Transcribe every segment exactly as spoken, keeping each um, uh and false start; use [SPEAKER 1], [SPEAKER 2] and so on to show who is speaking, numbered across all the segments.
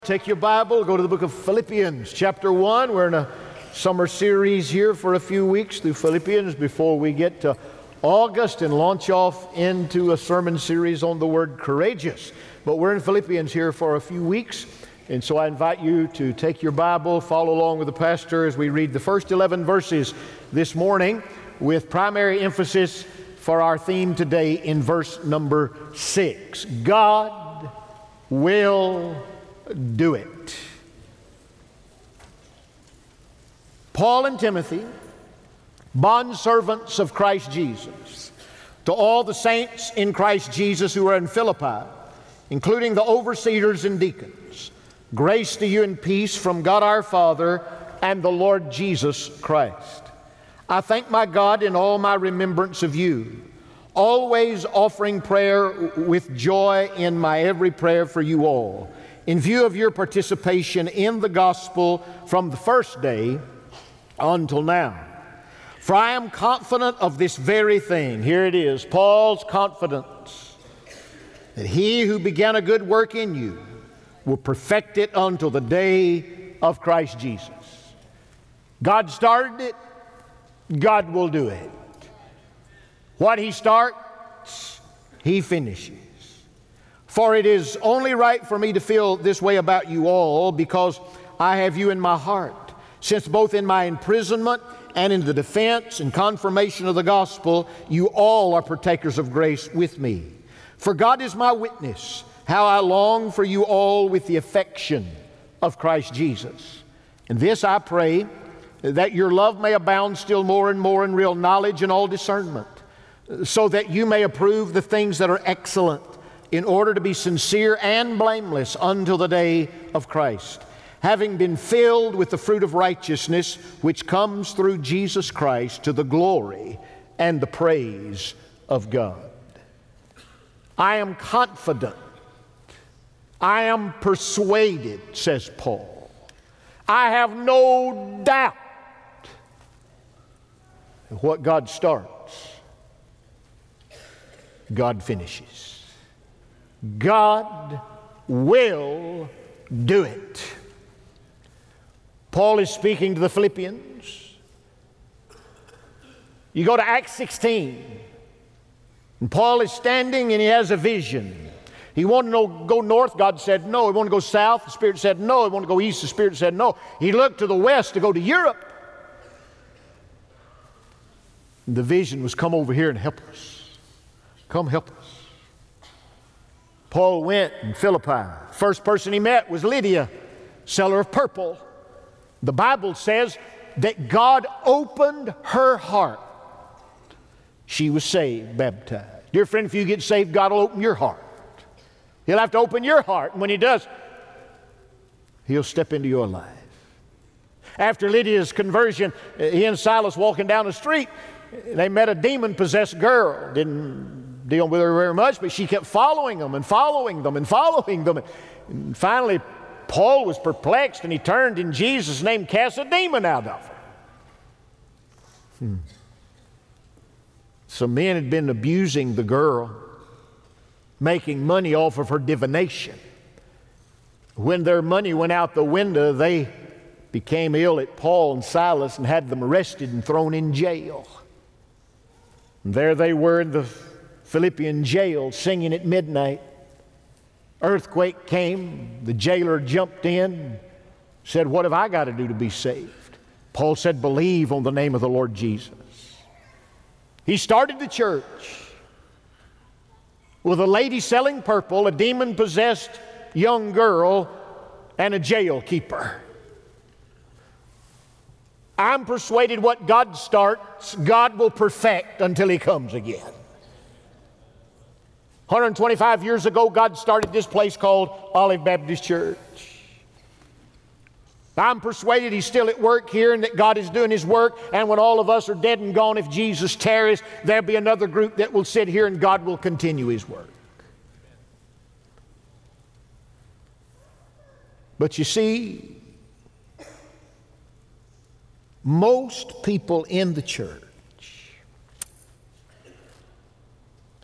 [SPEAKER 1] Take your Bible, go to the book of Philippians, chapter one. We're in a summer series here for a few weeks through Philippians before we get to August and launch off into a sermon series on the word courageous. But we're in Philippians here for a few weeks, and so I invite you to take your Bible, follow along with the pastor as we read the first eleven verses this morning, with primary emphasis for our theme today in verse number six. God will do it. Paul and Timothy, bondservants of Christ Jesus, to all the saints in Christ Jesus who are in Philippi, including the overseers and deacons, grace to you and peace from God our Father and the Lord Jesus Christ. I thank my God in all my remembrance of you, always offering prayer with joy in my every prayer for you all, in view of your participation in the gospel from the first day until now. For I am confident of this very thing. Here it is, Paul's confidence, that he who began a good work in you will perfect it until the day of Christ Jesus. God started it, God will do it. What he starts, he finishes. For it is only right for me to feel this way about you all, because I have you in my heart, since both in my imprisonment and in the defense and confirmation of the gospel, you all are partakers of grace with me. For God is my witness, how I long for you all with the affection of Christ Jesus. And this I pray, that your love may abound still more and more in real knowledge and all discernment, so that you may approve the things that are excellent, in order to be sincere and blameless until the day of Christ, having been filled with the fruit of righteousness which comes through Jesus Christ to the glory and the praise of God. I am confident, I am persuaded, says Paul. I have no doubt that what God starts, God finishes. God will do it. Paul is speaking to the Philippians. You go to Acts sixteen, and Paul is standing and he has a vision. He wanted to go north, God said no. He wanted to go south, the Spirit said no. He wanted to go east, the Spirit said no. He looked to the west to go to Europe. And the vision was, come over here and help us. Come help us. Paul went in Philippi. First person he met was Lydia, seller of purple. The Bible says that God opened her heart. She was saved, baptized. Dear friend, if you get saved, God will open your heart. He'll have to open your heart, and when He does, He'll step into your life. After Lydia's conversion, he and Silas walking down the street, they met a demon-possessed girl. Didn't deal with her very much, but she kept following them and following them and following them. And finally, Paul was perplexed, and he turned in Jesus' name, cast a demon out of her. Hmm. Some men had been abusing the girl, making money off of her divination. When their money went out the window, they became ill at Paul and Silas and had them arrested and thrown in jail. And there they were in the Philippian jail singing at midnight. Earthquake came. The jailer jumped in, said, what have I got to do to be saved? Paul said, believe on the name of the Lord Jesus. He started the church with a lady selling purple, a demon-possessed young girl, and a jail keeper. I'm persuaded what God starts, God will perfect until He comes again. one hundred twenty-five years ago, God started this place called Olive Baptist Church. I'm persuaded He's still at work here and that God is doing His work, and when all of us are dead and gone, if Jesus tarries, there'll be another group that will sit here and God will continue His work. But you see, most people in the church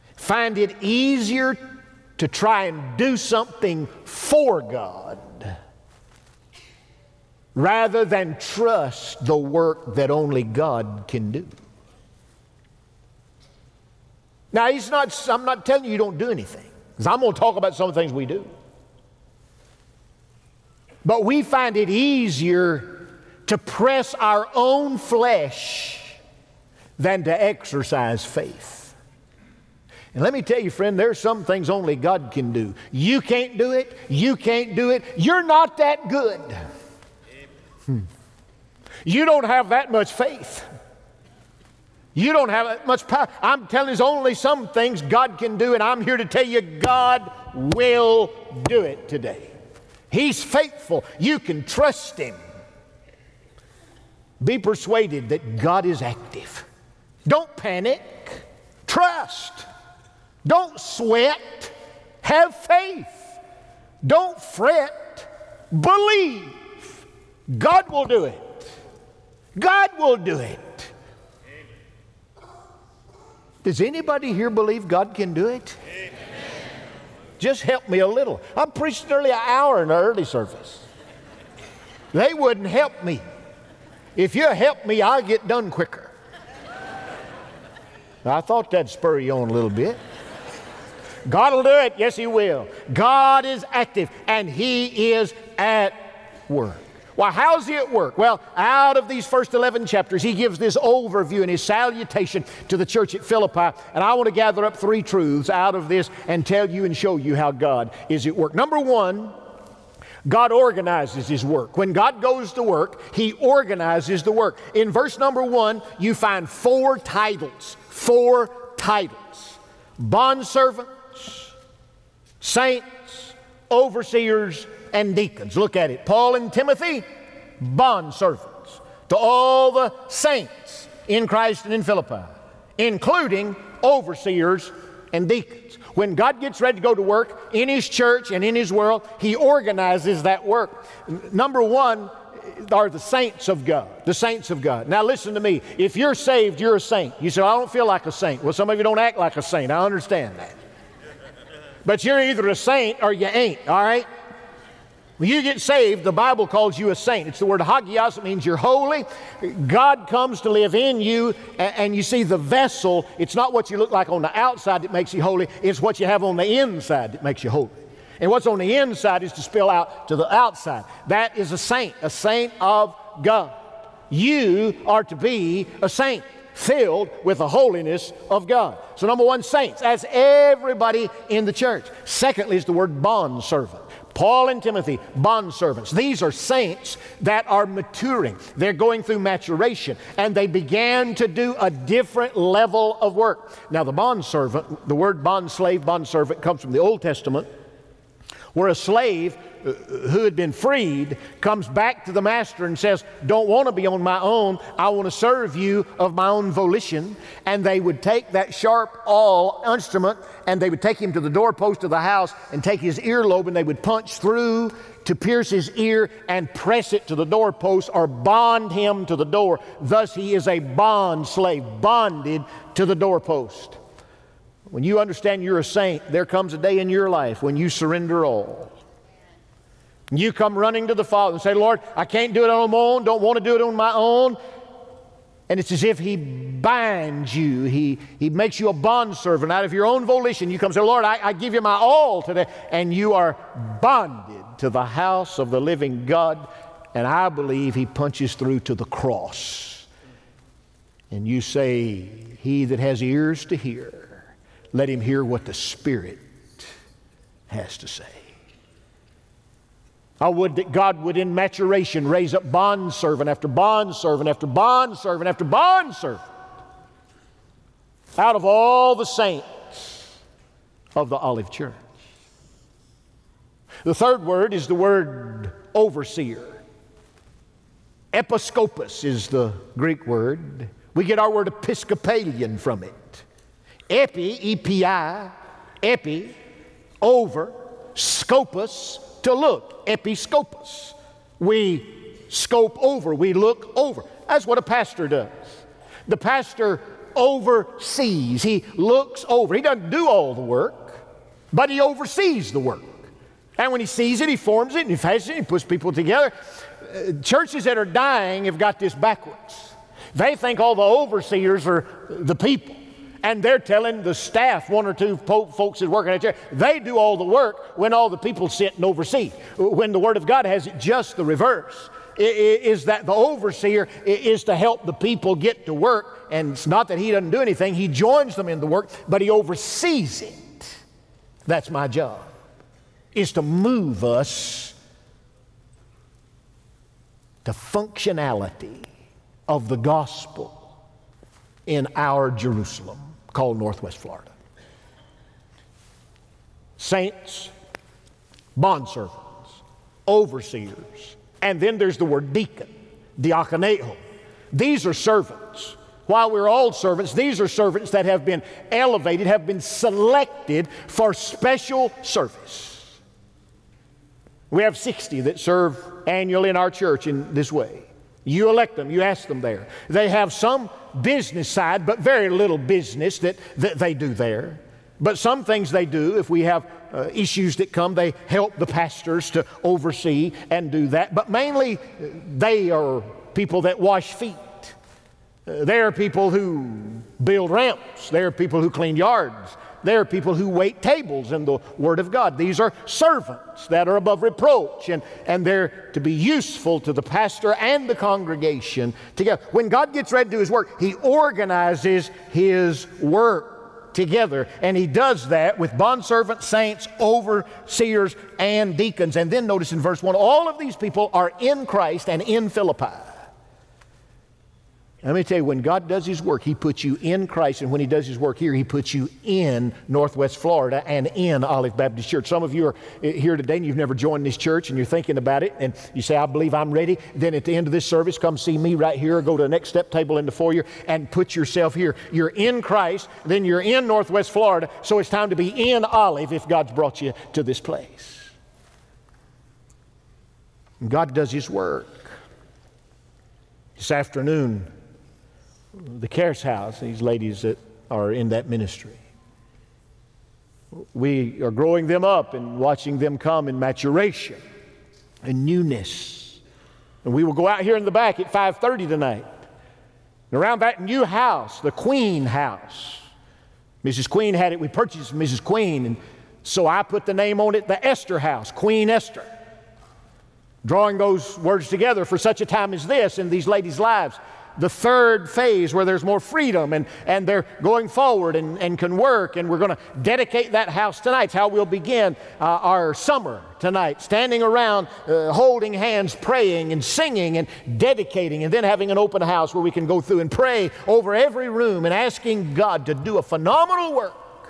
[SPEAKER 1] find it easier to try and do something for God rather than trust the work that only God can do. Now, he's not, I'm not telling you you don't do anything, because I'm going to talk about some of the things we do. But we find it easier to press our own flesh than to exercise faith. And let me tell you, friend, there are some things only God can do. You can't do it. You can't do it. You're not that good. Hmm. You don't have that much faith. You don't have that much power. I'm telling you, there's only some things God can do, and I'm here to tell you God will do it today. He's faithful. You can trust Him. Be persuaded that God is active. Don't panic. Trust. Don't sweat. Have faith. Don't fret. Believe. God will do it. God will do it. Does anybody here believe God can do it? Amen. Just help me a little. I preached nearly an hour in the early service. They wouldn't help me. If you help me, I'll get done quicker. I thought that'd spur you on a little bit. God will do it. Yes, He will. God is active, and He is at work. Well, how's He at work? Well, out of these first eleven chapters, He gives this overview and His salutation to the church at Philippi. And I want to gather up three truths out of this and tell you and show you how God is at work. Number one, God organizes His work. When God goes to work, He organizes the work. In verse number one, you find four titles. Four titles. Bondservants, saints, overseers, and deacons. Look at it. Paul and Timothy, bondservants to all the saints in Christ and in Philippi, including overseers and deacons. When God gets ready to go to work in His church and in His world, He organizes that work. Number one are the saints of God. The saints of God. Now listen to me. If you're saved, you're a saint. You say, I don't feel like a saint. Well, some of you don't act like a saint. I understand that. But you're either a saint or you ain't, all right? When you get saved, the Bible calls you a saint. It's the word hagios. It means you're holy. God comes to live in you, and, and you see the vessel. It's not what you look like on the outside that makes you holy. It's what you have on the inside that makes you holy. And what's on the inside is to spill out to the outside. That is a saint, a saint of God. You are to be a saint, filled with the holiness of God. So number one, saints. That's everybody in the church. Secondly is the word bondservant. Paul and Timothy, bondservants. These are saints that are maturing. They're going through maturation, and they began to do a different level of work. Now, the bondservant, the word bondslave, bondservant, comes from the Old Testament, where a slave who had been freed comes back to the master and says, don't want to be on my own, I want to serve you of my own volition. And they would take that sharp awl instrument and they would take him to the doorpost of the house and take his earlobe and they would punch through to pierce his ear and press it to the doorpost or bond him to the door. Thus he is a bond slave, bonded to the doorpost. When you understand you're a saint, there comes a day in your life when you surrender all. You come running to the Father and say, Lord, I can't do it on my own, don't want to do it on my own. And it's as if He binds you. He, he makes you a bondservant out of your own volition. You come and say, Lord, I, I give you my all today. And you are bonded to the house of the living God. And I believe He punches through to the cross. And you say, he that has ears to hear, let him hear what the Spirit has to say. I would that God would in maturation raise up bondservant after bondservant after bondservant after bondservant out of all the saints of the Olive Church. The third word is the word overseer. Episkopos is the Greek word. We get our word Episcopalian from it. Epi, E P I, epi, over, scopus, to look, episcopus. We scope over, we look over. That's what a pastor does. The pastor oversees, he looks over. He doesn't do all the work, but he oversees the work. And when he sees it, he forms it, and he fashions it, he puts people together. uh, churches that are dying have got this backwards. They think all the overseers are the people, and they're telling the staff, one or two folks that work in a church, they do all the work when all the people sit and oversee. When the Word of God has it just the reverse. Is that the overseer is to help the people get to work, and it's not that he doesn't do anything, he joins them in the work, but he oversees it. That's my job, is to move us to functionality of the gospel in our Jerusalem called Northwest Florida. Saints, bondservants, overseers, and then there's the word deacon, diakoneo. These are servants. While we're all servants, these are servants that have been elevated, have been selected for special service. We have sixty that serve annually in our church in this way. You elect them, you ask them there. They have some business side, but very little business that, that they do there. But some things they do, if we have uh, issues that come, they help the pastors to oversee and do that. But mainly, they are people that wash feet. Uh, they are people who build ramps. They are people who clean yards. They are people who wait tables in the Word of God. These are servants that are above reproach, and, and they're to be useful to the pastor and the congregation together. When God gets ready to do His work, He organizes His work together, and He does that with bondservants, saints, overseers, and deacons. And then notice in verse one, all of these people are in Christ and in Philippi. Let me tell you, when God does His work, He puts you in Christ, and when He does His work here, He puts you in Northwest Florida and in Olive Baptist Church. Some of you are here today and you've never joined this church, and you're thinking about it, and you say, I believe I'm ready. Then at the end of this service, come see me right here, or go to the next step table in the foyer and put yourself here. You're in Christ, then you're in Northwest Florida, so it's time to be in Olive if God's brought you to this place. And God does His work. This afternoon, the Cares House, these ladies that are in that ministry, we are growing them up and watching them come in maturation and newness. And we will go out here in the back at five thirty tonight. And around that new house, the Queen house, Missus Queen had it, we purchased Missus Queen, and so I put the name on it, the Esther house, Queen Esther. Drawing those words together for such a time as this in these ladies' lives. The third phase where there's more freedom, and, and they're going forward and, and can work, and we're going to dedicate that house tonight. It's how we'll begin uh, our summer tonight, standing around, uh, holding hands, praying and singing and dedicating, and then having an open house where we can go through and pray over every room and asking God to do a phenomenal work.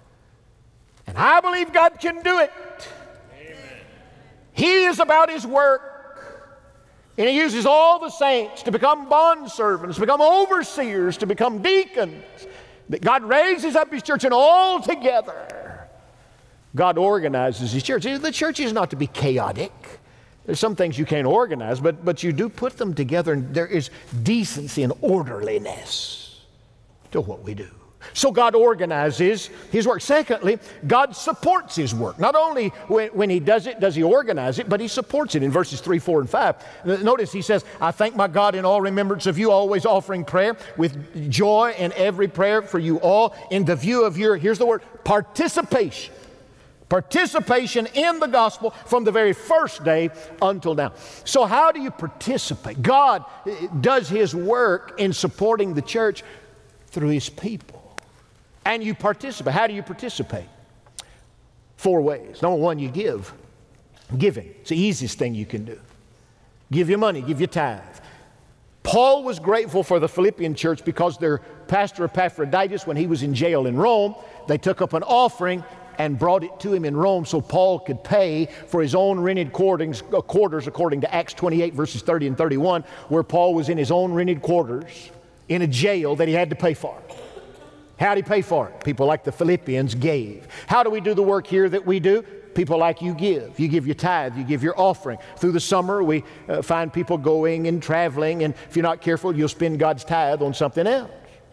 [SPEAKER 1] And I believe God can do it. Amen. He is about His work. And He uses all the saints to become bondservants, to become overseers, to become deacons. That God raises up His church, and all together God organizes His church. The church is not to be chaotic. There's some things you can't organize, but, but you do put them together, and there is decency and orderliness to what we do. So God organizes His work. Secondly, God supports His work. Not only when, when He does it, does He organize it, but He supports it in verses three, four, and five. Notice He says, I thank my God in all remembrance of you, always offering prayer with joy in every prayer for you all, in the view of your, here's the word, participation. Participation in the gospel from the very first day until now. So how do you participate? God does His work in supporting the church through His people. And you participate. How do you participate? Four ways. Number one, you give. Giving. It's the easiest thing you can do. Give your money, give your tithe. Paul was grateful for the Philippian church because their pastor Epaphroditus, when he was in jail in Rome, they took up an offering and brought it to him in Rome so Paul could pay for his own rented quarters, quarters according to Acts twenty-eight, verses thirty and thirty-one, where Paul was in his own rented quarters in a jail that he had to pay for. How did He pay for it? People like the Philippians gave. How do we do the work here that we do? People like you give. You give your tithe. You give your offering. Through the summer, we uh, find people going and traveling, and if you're not careful, you'll spend God's tithe on something else.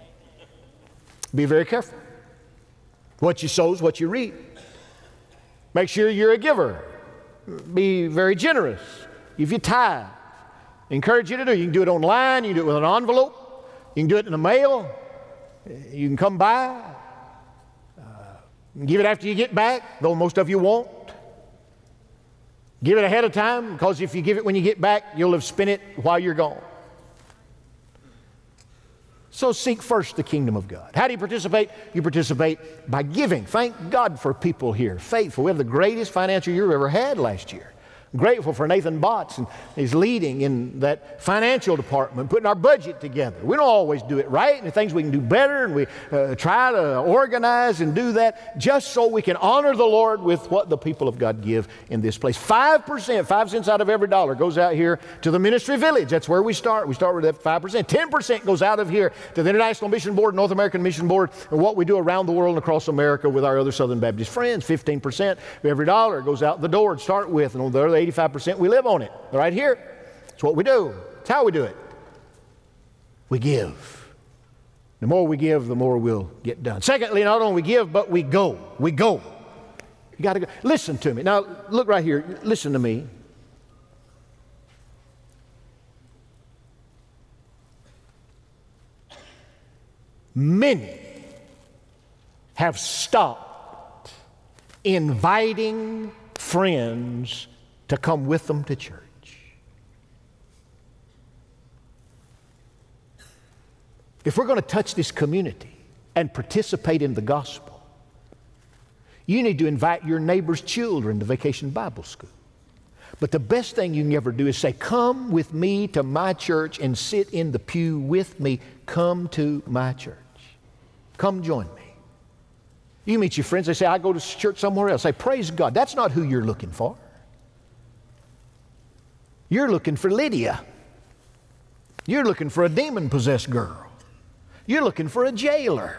[SPEAKER 1] Be very careful. What you sow is what you reap. Make sure you're a giver. Be very generous. Give your tithe. encourage you to do. You can do it online. You can do it with an envelope. You can do it in the mail. You can come by. Uh, you can give it after you get back, though most of you won't. Give it ahead of time, because if you give it when you get back, you'll have spent it while you're gone. So seek first the kingdom of God. How do you participate? You participate by giving. Thank God for people here, faithful. We have the greatest financial year we ever had last year. Grateful for Nathan Botts, and he's leading in that financial department, putting our budget together. We don't always do it right, and the things we can do better, and we uh, try to organize and do that just so we can honor the Lord with what the people of God give in this place. Five percent, five cents out of every dollar goes out here to the ministry village. That's where we start. We start with that five percent. Ten percent goes out of here to the International Mission Board, North American Mission Board, and what we do around the world and across America with our other Southern Baptist friends. Fifteen percent of every dollar goes out the door to start with, and on the other eighty-five percent we live on it. Right here. It's what we do. It's how we do it. We give. The more we give, the more we'll get done. Secondly, not only we give, but we go. We go. You got to go. Listen to me. Now, look right here. Listen to me. Many have stopped inviting friends to come with them to church. If we're going to touch this community and participate in the gospel, you need to invite your neighbor's children to Vacation Bible School. But the best thing you can ever do is say, come with me to my church and sit in the pew with me. Come to my church. Come join me. You meet your friends, they say, I go to church somewhere else. Say, praise God. That's not who you're looking for. You're looking for Lydia. You're looking for a demon-possessed girl. You're looking for a jailer.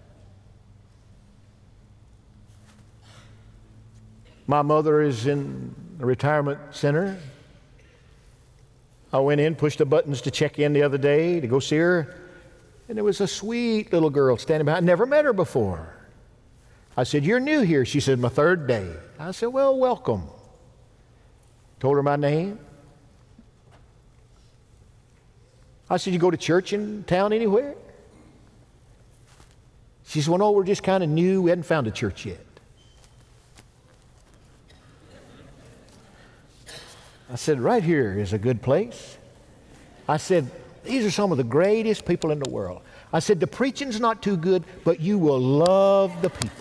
[SPEAKER 1] My mother is in a retirement center. I went in, pushed the buttons to check in the other day to go see her, and there was a sweet little girl standing behind. I never met her before. I said, you're new here. She said, my third day. I said, well, welcome. Told her my name. I said, you go to church in town anywhere? She said, well, no, we're just kind of new. We hadn't found a church yet. I said, right here is a good place. I said, these are some of the greatest people in the world. I said, the preaching's not too good, but you will love the people.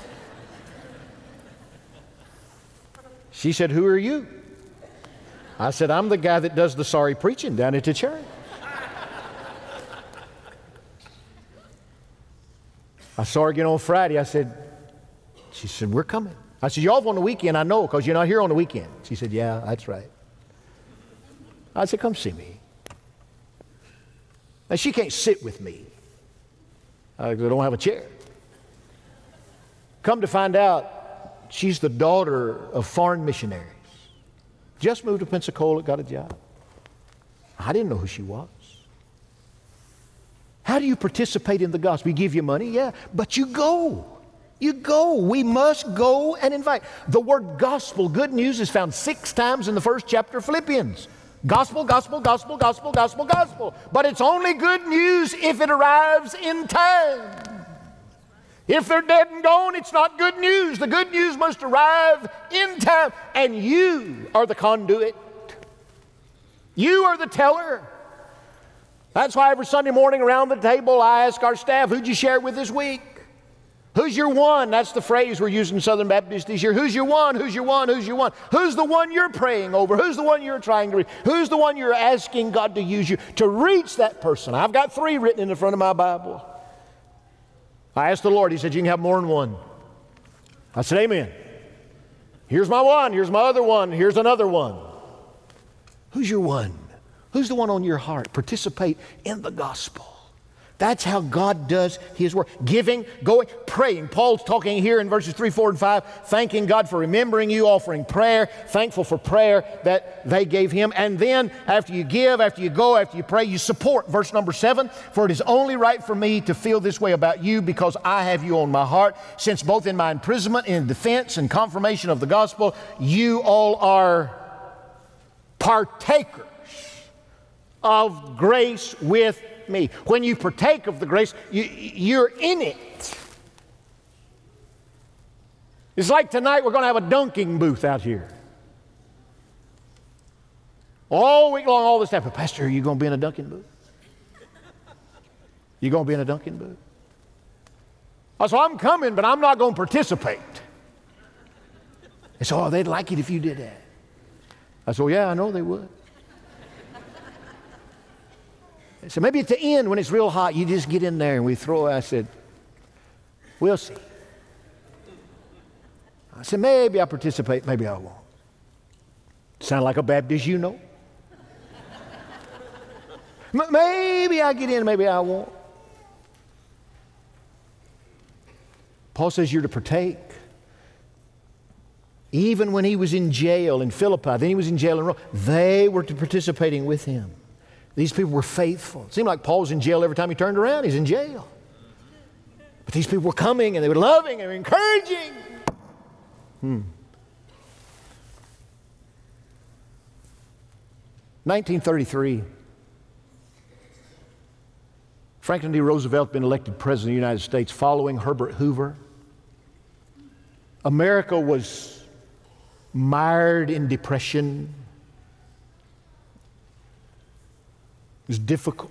[SPEAKER 1] She said, who are you? I said, I'm the guy that does the sorry preaching down at the church. I saw her again on Friday. I said, she said, we're coming. I said, you're off on the weekend, I know, because you're not here on the weekend. She said, yeah, that's right. I said, come see me. Now, she can't sit with me. I don't have a chair. Come to find out, she's the daughter of foreign missionaries. Just moved to Pensacola, got a job. I didn't know who she was. How do you participate in the gospel? We give you money, yeah, but you go. You go. We must go and invite. The word gospel, good news, is found six times in the first chapter of Philippians. Gospel, gospel, gospel, gospel, gospel, gospel. But it's only good news if it arrives in time. If they're dead and gone, it's not good news. The good news must arrive in time. And you are the conduit. You are the teller. That's why every Sunday morning around the table I ask our staff, who'd you share it with this week? Who's your one? That's the phrase we're using in Southern Baptist this year. Who's your one? Who's your one? Who's your one? Who's the one you're praying over? Who's the one you're trying to reach? Who's the one you're asking God to use you to reach that person? I've got three written in the front of my Bible. I asked the Lord, He said, you can have more than one. I said, amen. Here's my one. Here's my other one. Here's another one. Who's your one? Who's the one on your heart? Participate in the gospel. That's how God does His work. Giving, going, praying. Paul's talking here in verses three, four, and five, thanking God for remembering you, offering prayer, thankful for prayer that they gave Him. And then after you give, after you go, after you pray, you support. Verse number seven, for it is only right for me to feel this way about you because I have you on my heart, since both in my imprisonment and in defense and confirmation of the gospel, you all are partakers of grace with me. When you partake of the grace, you, you're in it. It's like tonight we're going to have a dunking booth out here. All week long, all this stuff. But Pastor, are you going to be in a dunking booth? You going to be in a dunking booth? I said, I'm coming, but I'm not going to participate. They said, oh, they'd like it if you did that. I said, well, yeah, I know they would. They said, maybe at the end when it's real hot, you just get in there and we throw it. I said, we'll see. I said, maybe I'll participate, maybe I won't. Sound like a Baptist, you know. Maybe I get in, maybe I won't. Paul says you're to partake. Even when he was in jail in Philippi, then he was in jail in Rome, they were participating with him. These people were faithful. It seemed like Paul was in jail every time he turned around. He's in jail. But these people were coming and they were loving and encouraging. Hmm. nineteen thirty-three, Franklin D. Roosevelt had been elected President of the United States following Herbert Hoover. America was mired in depression. It was difficult.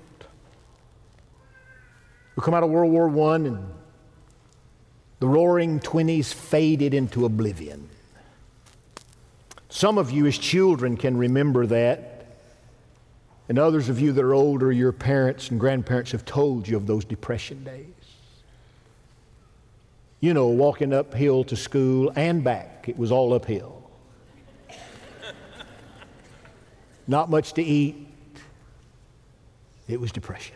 [SPEAKER 1] We come out of World War One and the Roaring Twenties faded into oblivion. Some of you as children can remember that, and others of you that are older, your parents and grandparents have told you of those depression days. You know, walking uphill to school and back, it was all uphill. Not much to eat. It was depression.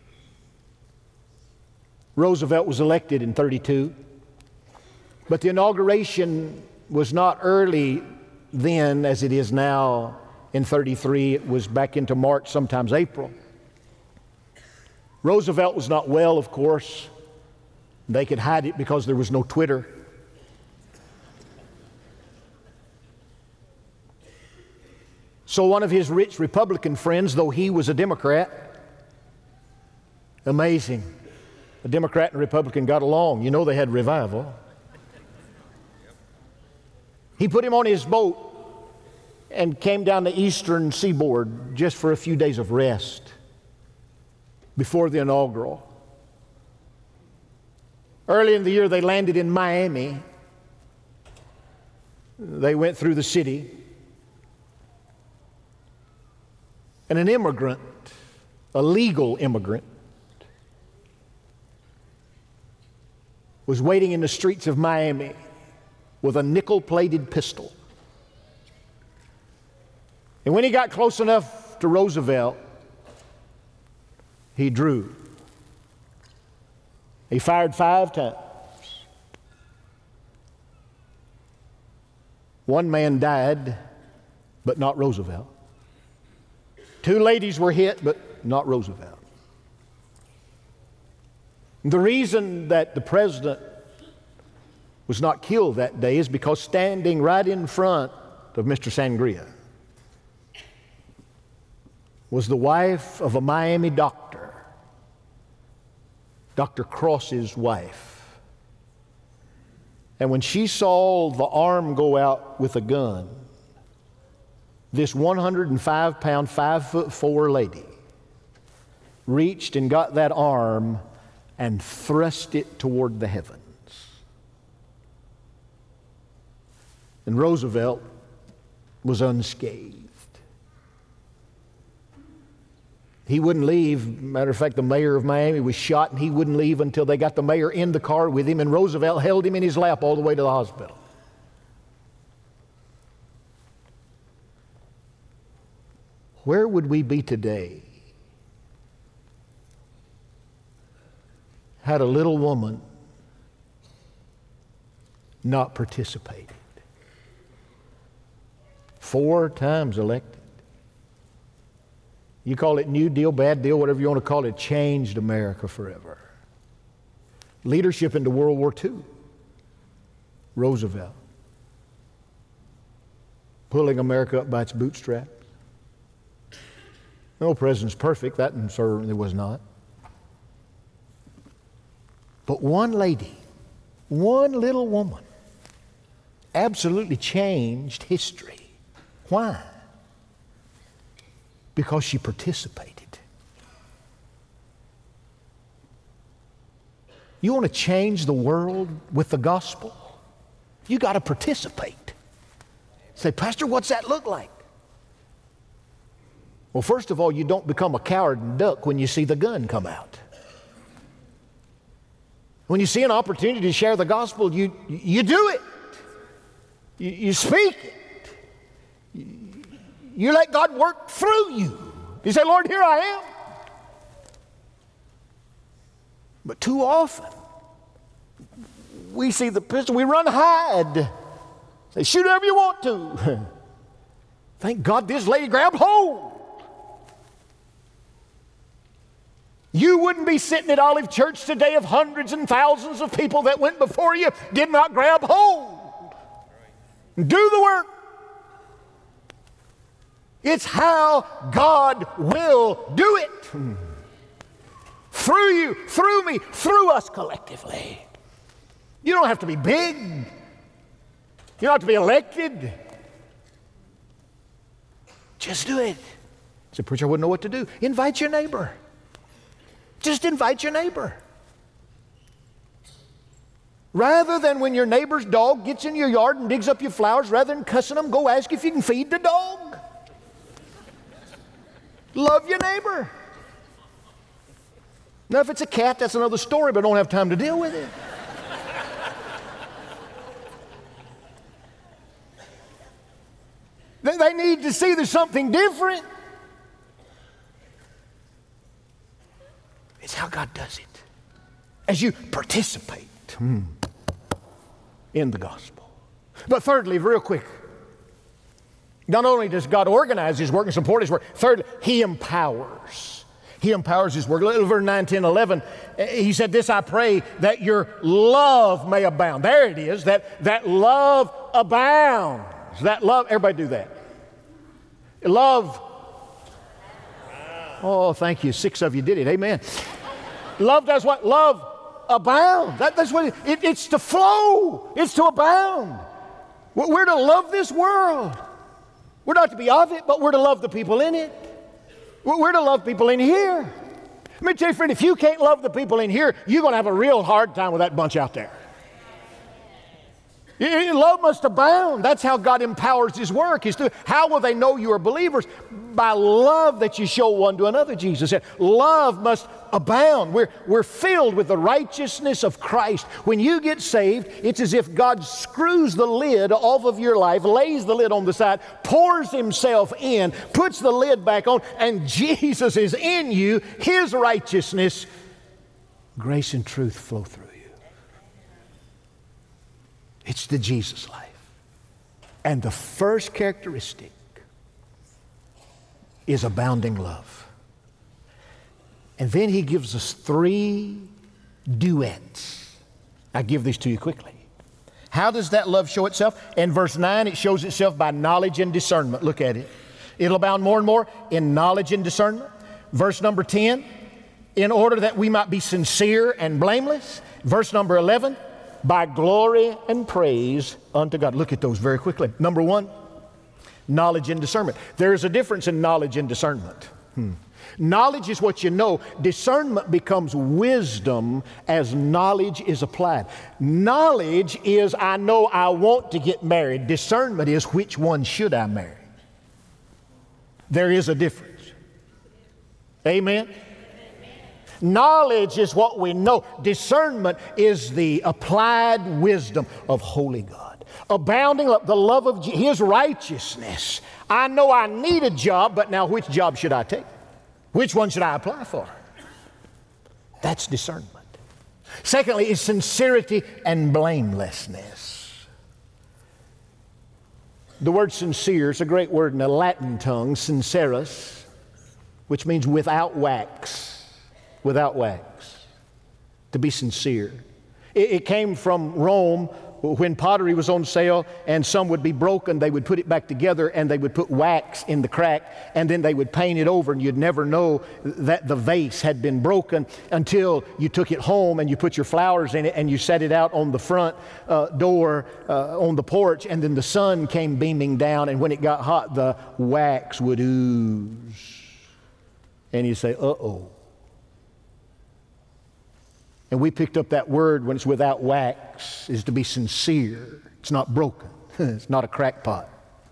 [SPEAKER 1] Roosevelt was elected in thirty-two, but the inauguration was not early then as it is now in thirty-three. It was back into March, sometimes April. Roosevelt was not well, of course. They could hide it because there was no Twitter. So one of his rich Republican friends, though he was a Democrat, amazing, a Democrat and a Republican got along. You know they had revival. He put him on his boat and came down the eastern seaboard just for a few days of rest before the inaugural. Early in the year, they landed in Miami. They went through the city. And an immigrant, a legal immigrant, was waiting in the streets of Miami with a nickel-plated pistol. And when he got close enough to Roosevelt, he drew. He fired five times. One man died, but not Roosevelt. Two ladies were hit, but not Roosevelt. The reason that the president was not killed that day is because standing right in front of Mister Sangria was the wife of a Miami doctor, Doctor Cross's wife. And when she saw the arm go out with a gun, this one hundred five pound, five foot four lady reached and got that arm and thrust it toward the heavens. And Roosevelt was unscathed. He wouldn't leave. Matter of fact, the mayor of Miami was shot and he wouldn't leave until they got the mayor in the car with him, and Roosevelt held him in his lap all the way to the hospital. Where would we be today had a little woman not participated? Four times elected. You call it New Deal, bad deal, whatever you want to call it, changed America forever. Leadership into World War Two. Roosevelt. Pulling America up by its bootstraps. No president's perfect. That certainly was not. But one lady, one little woman, absolutely changed history. Why? Because she participated. You want to change the world with the gospel? You got to participate. Say, Pastor, what's that look like? Well, first of all, you don't become a coward and duck when you see the gun come out. When you see an opportunity to share the gospel, you, you do it. You, you speak it. You, you let God work through you. You say, Lord, here I am. But too often, we see the pistol, we run hide. Say, shoot whoever you want to. Thank God this lady grabbed hold. You wouldn't be sitting at Olive Church today if hundreds and thousands of people that went before you did not grab hold. Do the work. It's how God will do it. Through you, through me, through us collectively. You don't have to be big. You don't have to be elected. Just do it. Say, preacher, I wouldn't know what to do. Invite your neighbor. Just invite your neighbor. Rather than when your neighbor's dog gets in your yard and digs up your flowers, rather than cussing them, go ask if you can feed the dog. Love your neighbor. Now, if it's a cat, that's another story, but I don't have time to deal with it. they, they need to see there's something different. It's how God does it. As you participate hmm, in the gospel. But thirdly, real quick, not only does God organize His work and support His work, thirdly, He empowers. He empowers His work. Look at verse nine, ten, eleven. He said, this I pray, that your love may abound. There it is, that, that love abounds. That love, everybody do that. Love. Oh, thank you. Six of you did it. Amen. Love does what? Love abound. That, that's what it, it, it's to flow. It's to abound. We're, we're to love this world. We're not to be of it, but we're to love the people in it. We're, we're to love people in here. Let me tell you, friend, if you can't love the people in here, you're going to have a real hard time with that bunch out there. Love must abound. That's how God empowers His work. Is to, how will they know you are believers? By love that you show one to another, Jesus said. Love must abound. We're, we're filled with the righteousness of Christ. When you get saved, it's as if God screws the lid off of your life, lays the lid on the side, pours Himself in, puts the lid back on, and Jesus is in you. His righteousness, grace and truth flow through. It's the Jesus life. And the first characteristic is abounding love. And then He gives us three duets. I give these to you quickly. How does that love show itself? In verse nine, it shows itself by knowledge and discernment. Look at it. It'll abound more and more in knowledge and discernment. Verse number ten, in order that we might be sincere and blameless. Verse number eleven, by glory and praise unto God. Look at those very quickly. Number one, knowledge and discernment. There is a difference in knowledge and discernment. Hmm. Knowledge is what you know. Discernment becomes wisdom as knowledge is applied. Knowledge is, I know I want to get married. Discernment is, which one should I marry? There is a difference. Amen? Knowledge is what we know. Discernment is the applied wisdom of holy God. Abounding love, the love of His righteousness. I know I need a job, but now which job should I take? Which one should I apply for? That's discernment. Secondly is sincerity and blamelessness. The word sincere is a great word in the Latin tongue, sincerus, which means without wax. Without wax, to be sincere. It, it came from Rome when pottery was on sale and some would be broken, they would put it back together and they would put wax in the crack and then they would paint it over, and you'd never know that the vase had been broken until you took it home and you put your flowers in it and you set it out on the front uh, door uh, on the porch, and then the sun came beaming down, and when it got hot, the wax would ooze. And you say, uh-oh. And we picked up that word when it's without wax is to be sincere. It's not broken. It's not a crackpot.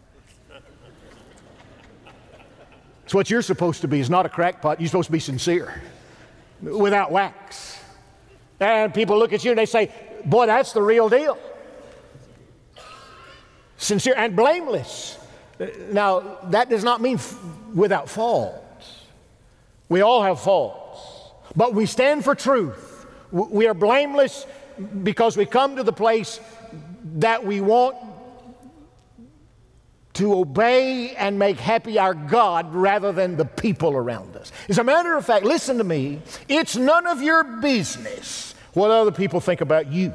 [SPEAKER 1] It's what you're supposed to be. It's not a crackpot. You're supposed to be sincere. Without wax. And people look at you and they say, boy, that's the real deal. Sincere and blameless. Now, that does not mean f- without faults. We all have faults. But we stand for truth. We are blameless because we come to the place that we want to obey and make happy our God rather than the people around us. As a matter of fact, listen to me, it's none of your business what other people think about you.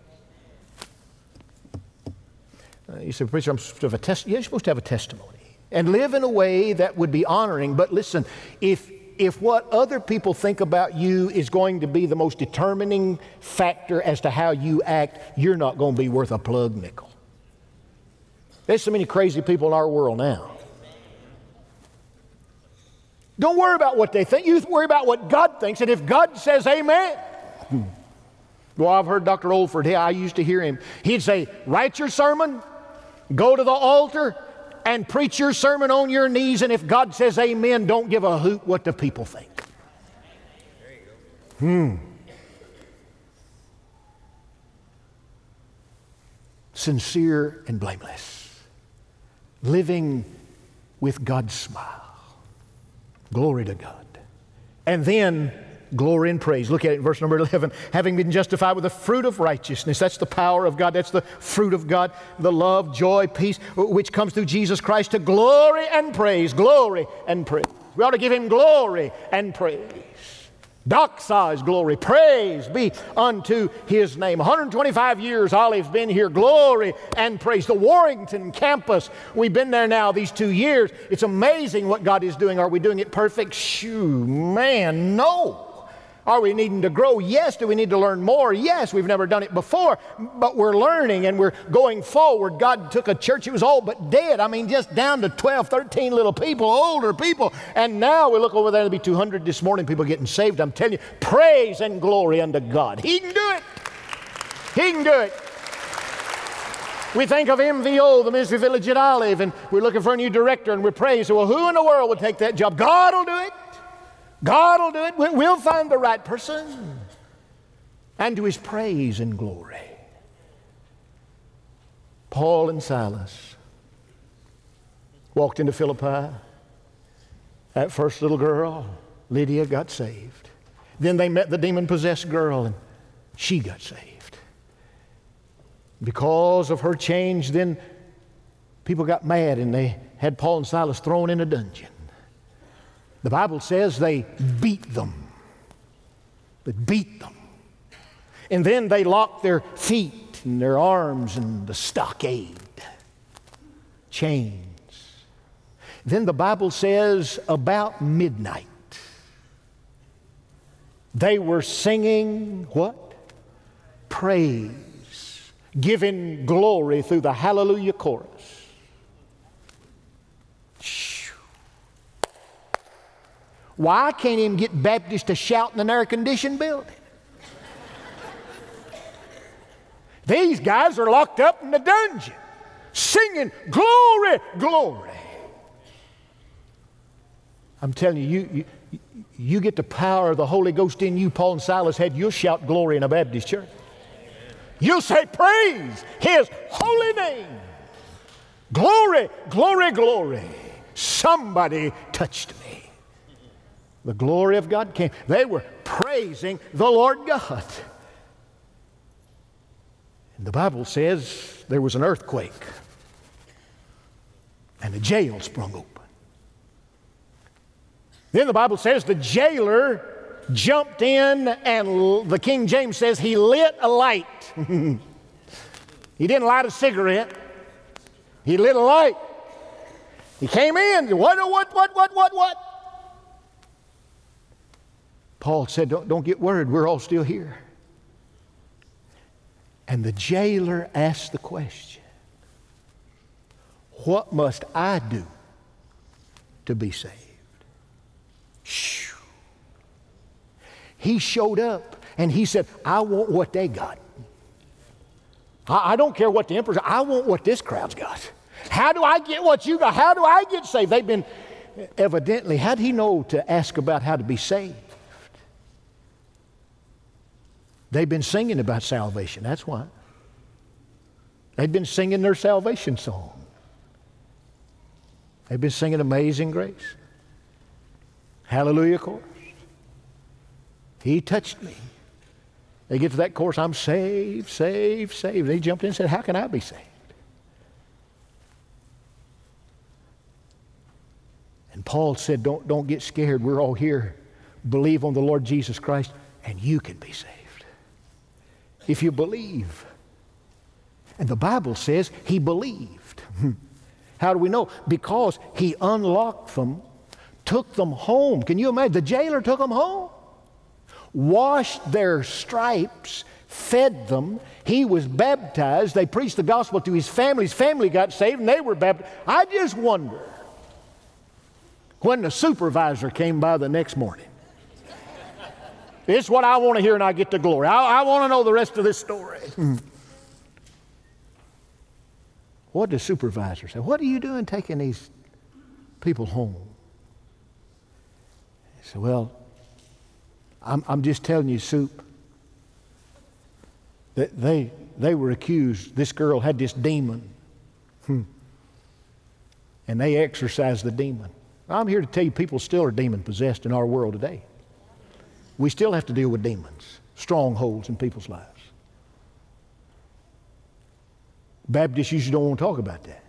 [SPEAKER 1] Uh, you say, preacher, I'm supposed to have a test. Yeah, you're supposed to have a testimony and live in a way that would be honoring. But listen, if If what other people think about you is going to be the most determining factor as to how you act, you're not going to be worth a plug nickel. There's so many crazy people in our world now. Don't worry about what they think. You worry about what God thinks. And if God says amen. Well, I've heard Doctor Olford, I used to hear him. He'd say, write your sermon, go to the altar, and preach your sermon on your knees, and if God says amen, don't give a hoot what the people think. There you go. Hmm. Sincere and blameless. Living with God's smile. Glory to God. And then glory and praise. Look at it in verse number eleven. Having been justified with the fruit of righteousness. That's the power of God. That's the fruit of God. The love, joy, peace, which comes through Jesus Christ to glory and praise. Glory and praise. We ought to give Him glory and praise. Doxa's glory. Praise be unto His name. one hundred twenty-five years Olive's been here. Glory and praise. The Warrington campus. We've been there now these two years. It's amazing what God is doing. Are we doing it perfect? Shoo, man, no. Are we needing to grow? Yes. Do we need to learn more? Yes. We've never done it before, but we're learning and we're going forward. God took a church, it was all but dead. I mean, just down to twelve, thirteen little people, older people. And now we look over there, there'll be two hundred this morning, people getting saved. I'm telling you, praise and glory unto God. He can do it. He can do it. We think of M V O, the Ministry Village at Olive, and we're looking for a new director, and we're praying. So, well, who in the world would take that job? God will do it. God will do it. We'll find the right person. And to His praise and glory. Paul and Silas walked into Philippi. That first little girl, Lydia, got saved. Then they met the demon-possessed girl, and she got saved. Because of her change, then people got mad, and they had Paul and Silas thrown in a dungeon. The Bible says they beat them. They beat them. And then they locked their feet and their arms in the stockade. Chains. Then the Bible says about midnight, they were singing what? Praise. Giving glory through the hallelujah chorus. Why can't even get Baptists to shout in an air-conditioned building? These guys are locked up in the dungeon, singing, glory, glory. I'm telling you, you, you, you get the power of the Holy Ghost in you, Paul and Silas had, you'll shout glory in a Baptist church. You'll say, praise His holy name. Glory, glory, glory. Somebody touched me. The glory of God came. They were praising the Lord God. And the Bible says there was an earthquake and the jail sprung open. Then the Bible says the jailer jumped in, and the King James says he lit a light. He didn't light a cigarette. He lit a light. He came in. What, what, what, what, what, what? Paul said, don't, don't get worried. We're all still here. And the jailer asked the question, what must I do to be saved? Shoo. He showed up and he said, I want what they got. I, I don't care what the emperor's, I want what this crowd's got. How do I get what you got? How do I get saved? They've been, evidently, how did he know to ask about how to be saved? They've been singing about salvation, that's why. They've been singing their salvation song. They've been singing Amazing Grace. Hallelujah chorus. He touched me. They get to that chorus, I'm saved, saved, saved. They jumped in and said, how can I be saved? And Paul said, don't, don't get scared. We're all here. Believe on the Lord Jesus Christ and you can be saved. If you believe. And the Bible says he believed. How do we know? Because he unlocked them, took them home. Can you imagine? The jailer took them home, washed their stripes, fed them. He was baptized. They preached the gospel to his family. His family got saved and they were baptized. I just wonder when the supervisor came by the next morning. This is what I want to hear and I get the glory. I, I want to know the rest of this story. What does the supervisor say? What are you doing taking these people home? He said, well, I'm, I'm just telling you, Soup, that they, they were accused. This girl had this demon. Hmm. And they exorcised the demon. I'm here to tell you people still are demon possessed in our world today. We still have to deal with demons, strongholds in people's lives. Baptists usually don't want to talk about that.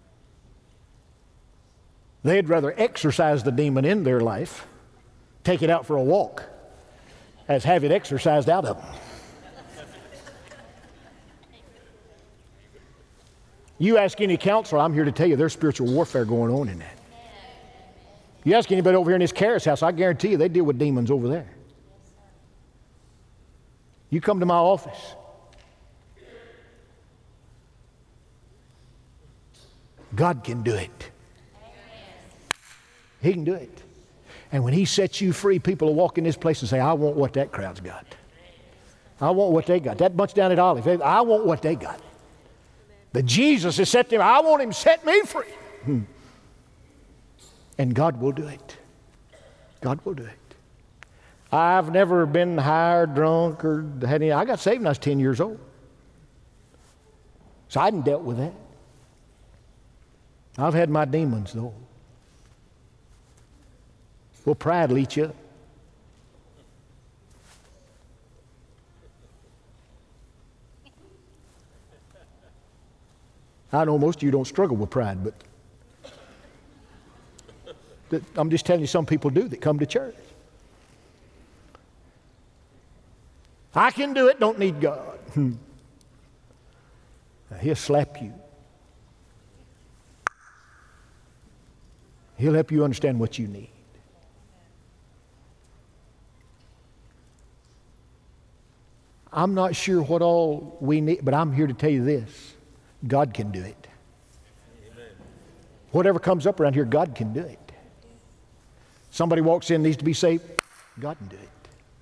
[SPEAKER 1] They'd rather exorcise the demon in their life, take it out for a walk, as have it exorcised out of them. You ask any counselor, I'm here to tell you there's spiritual warfare going on in that. You ask anybody over here in this Karis house, I guarantee you they deal with demons over there. You come to my office. God can do it. He can do it. And when he sets you free, people will walk in this place and say, I want what that crowd's got. I want what they got. That bunch down at Olive, I want what they got. But Jesus has set them, I want him to set me free. Hmm. And God will do it. God will do it. I've never been high or drunk or had any. I got saved when I was ten years old. So I hadn't dealt with that. I've had my demons though. Well, pride will eat you up. I know most of you don't struggle with pride, but that, I'm just telling you some people do that come to church. I can do it, don't need God. Hmm. Now, he'll slap you. He'll help you understand what you need. I'm not sure what all we need, but I'm here to tell you this. God can do it. Amen. Whatever comes up around here, God can do it. Somebody walks in, needs to be saved, God can do it.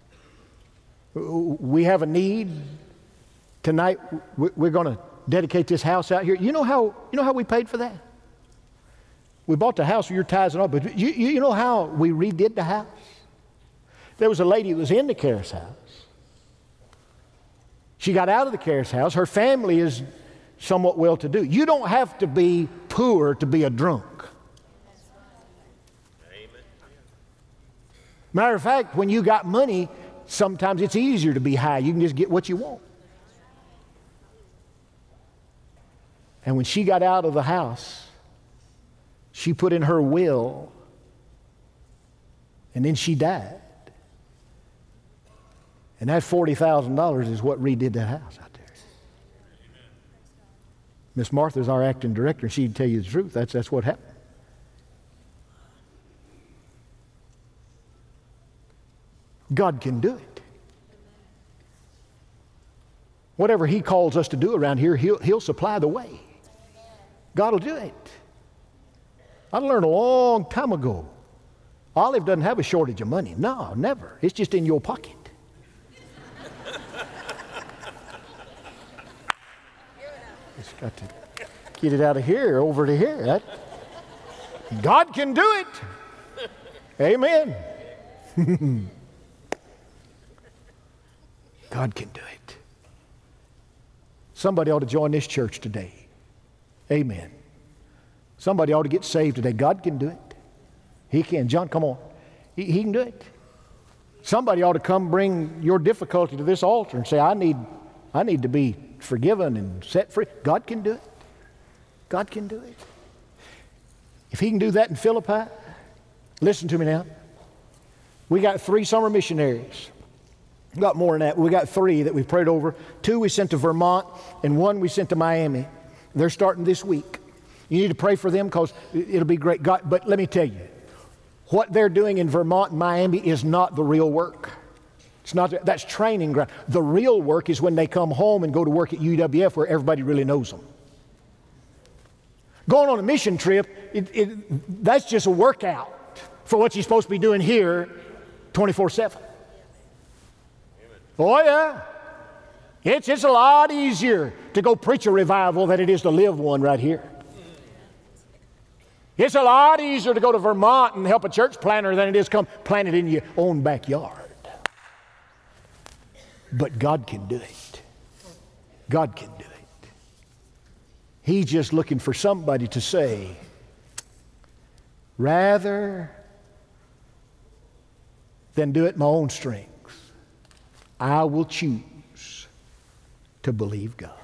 [SPEAKER 1] We have a need tonight. We're going to dedicate this house out here. You know how you know how we paid for that? We bought the house with your tithes and all, but you, you know how we redid the house? There was a lady that was in the Karis house. She got out of the Karis house. Her family is somewhat well-to-do. You don't have to be poor to be a drunk. Matter of fact, when you got money, sometimes it's easier to be high. You can just get what you want. And when she got out of the house, she put in her will, and then she died. And that forty thousand dollars is what redid that house out there. Miss Martha's our acting director, and she'd tell you the truth. That's, that's what happened. God can do it. Whatever He calls us to do around here, He'll, he'll supply the way. God will do it. I learned a long time ago, Olive doesn't have a shortage of money. No, never. It's just in your pocket. Just got to get it out of here over to here. That, God can do it. Amen. God can do it. Somebody ought to join this church today. Amen. Somebody ought to get saved today. God can do it. He can. John, come on. He, he can do it. Somebody ought to come bring your difficulty to this altar and say, I need, I need to be forgiven and set free. God can do it. God can do it. If He can do that in Philippi, listen to me now. We got three summer missionaries. We got more than that. We got three that we prayed over. Two we sent to Vermont, and one we sent to Miami. They're starting this week. You need to pray for them because it'll be great. God, but let me tell you, what they're doing in Vermont and Miami is not the real work. It's not, that's training ground. The real work is when they come home and go to work at U W F where everybody really knows them. Going on a mission trip, it, it, that's just a workout for what you're supposed to be doing here twenty-four seven. Oh yeah. It's, it's a lot easier to go preach a revival than it is to live one right here. It's a lot easier to go to Vermont and help a church planter than it is come plant it in your own backyard. But God can do it. God can do it. He's just looking for somebody to say, rather than do it in my own strength, I will choose to believe God.